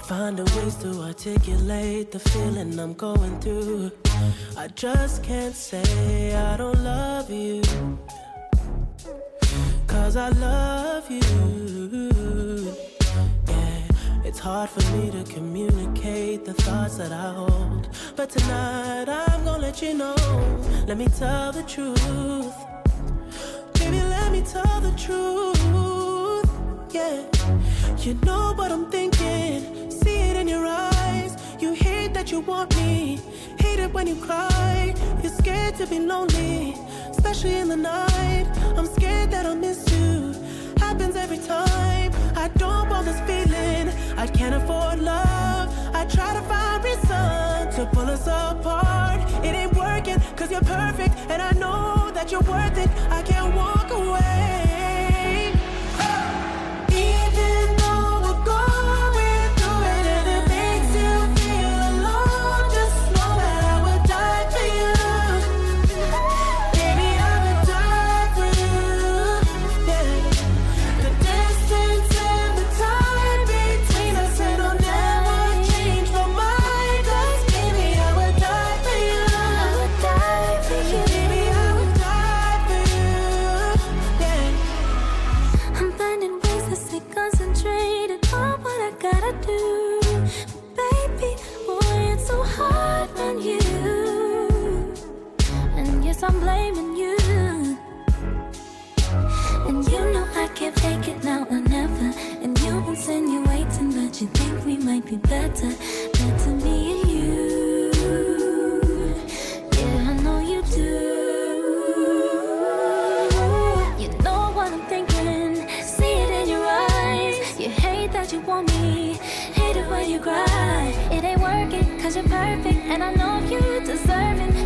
Finding ways to articulate the feeling I'm going through. I just can't say I don't love you, 'cause I love you. Yeah, it's hard for me to communicate the thoughts that I hold, but tonight I'm gonna let you know. Let me tell the truth. Baby, let me tell the truth. Yeah, you know what I'm thinking. See it in your eyes. You hate that you want me. Hate it when you cry. You're scared to be lonely, especially in the night. I'm scared that I'll miss you. Happens every time. I don't want this feeling. I can't afford love. I try to find reason to pull us apart. It ain't working 'cause you're perfect, and I know that you're worth it. I can't walk away. Even though we're going through it and it makes you feel alone, just know that I would die for you. Baby, I would die for you. Yeah. The distance and the time between us, and I'll never change my mind. 'Cause baby, I would die for you. I would die for you. Baby, I would die for you. Yeah. I'm finding ways to stay concentrated on what I gotta do. Baby, boy, it's so hard on you. And yes, I'm blaming you. And you know I can't fake it now or never. And you're insinuating that you think we might be better. Better me and you. Yeah, I know you do. You know what I'm thinking. See it in your eyes. You hate that you want me. Hate it when you cry. It ain't working 'cause you're perfect, and I know you deserve it.